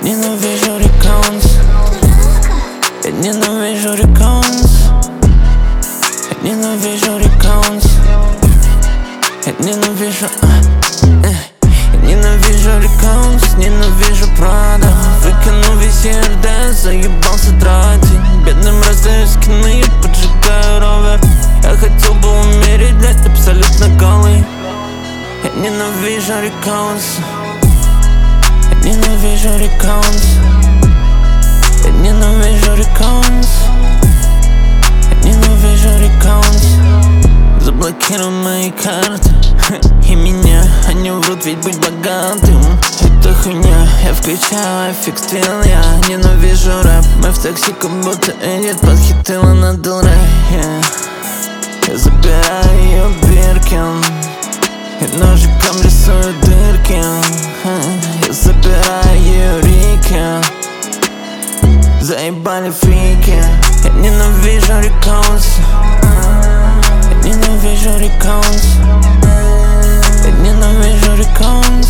Ненавижу рекаунс. Я ненавижу рекаунс. Я ненавижу рекаунс. Я ненавижу Я ненавижу рекаунс, ненавижу Прада. Выкину весь РД, заебался тратить. Бедным раздаю скины, поджигаю ровер. Я хотел бы умереть, блядь, абсолютно голый. Я ненавижу рекаунс. Я ненавижу рекаунс. Я ненавижу рекаунс. Я ненавижу рекаунс. Заблокируй мои карты и меня, они врут, ведь быть богатым это хуйня. Я включаю FX Twin, я ненавижу рэп. Мы в такси, как будто Эдит подхитила на Del Rey. Я забираю ее Биркин и ножиком рисую дырки. Я забираю ее Рики, заебали фрики. Я ненавижу рекаунс. Я ненавижу рекаунс. Я ненавижу рекаунс.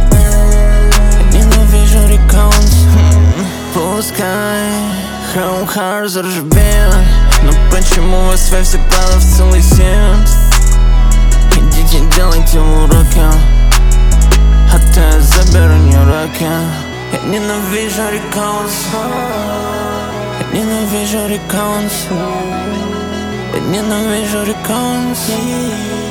Я ненавижу рекаунс. Пускай Chrome Heart заржавеет, но почему вас связь всегда в целый сет? Идите делайте уроки, а то я заберу не уроки. Я ненавижу рекаунс. Я ненавижу рекаунс. Я ненавижу рекаунс.